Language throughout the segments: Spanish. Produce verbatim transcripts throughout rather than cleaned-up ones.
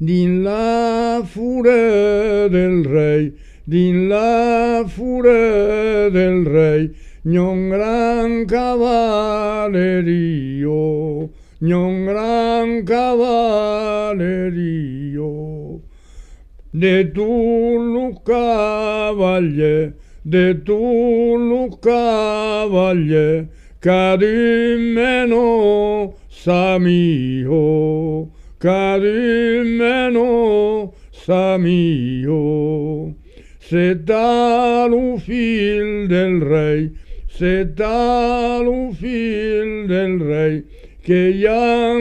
din la fure del rei, din la fure del rei, non gran cavallerio, non gran cavallerio. De tu lu cavalier, de tu lu cavalier, cadimeno samio, cadimeno samio. C'est à le fil del rei, c'est à le fil del rei, che gli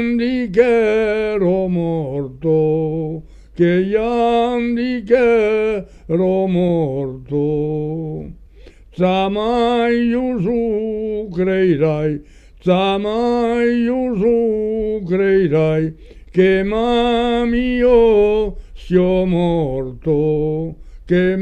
indicherò morto, che gli indicherò morto. Zamai su creirai, zamai su creirai, che mamio sia morto, che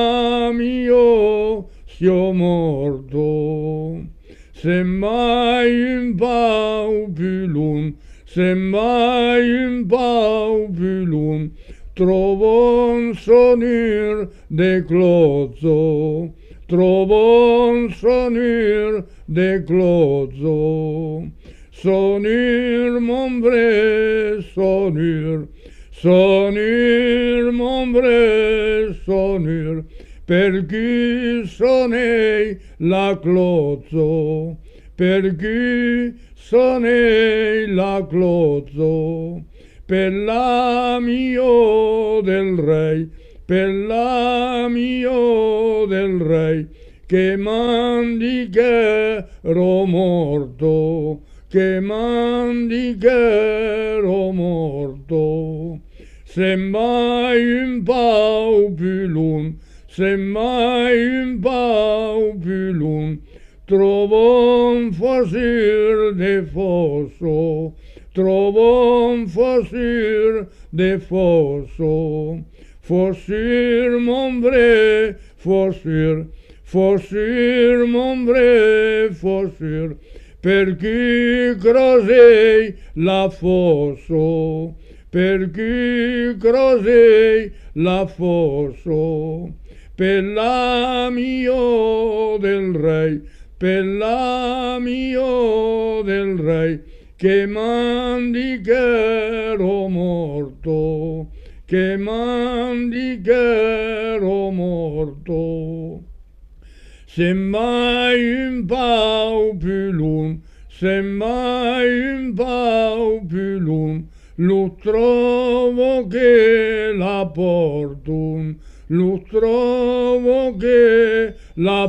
mamio sia morto. Se mai un paupulum, se mai un paupulum, trovo un sonir de clozo, trovo un sonir de clozo. Sonir mon vrai, sonir, sonir mon vrai, sonir, per cui sonei la clozo, per cui sonei la clozo, per l'amio del rei, per l'amio del rei, che mandicherò morto, che mandicherò morto. Se mai un paupulum, se mai un paupulum, trovo un fossir de fosso, trovo un fossir de fosso. Fossir mon vrai, fossir, fossir mon vrai, fossir, per cui creusei la fosso, per cui creusei la fosso. Per l'amio del rei, per l'amio del rei, che mandicherò morto, che mandicherò morto. Se mai un paupulum, se mai un paupulum, lo trovo che la portum, lo trovo che la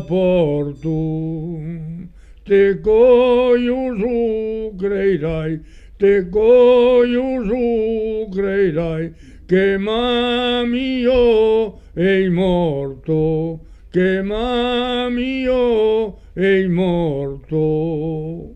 portum. Te coglio su creirai, te coglio su creirai, che mamio è morto, che mamio è morto.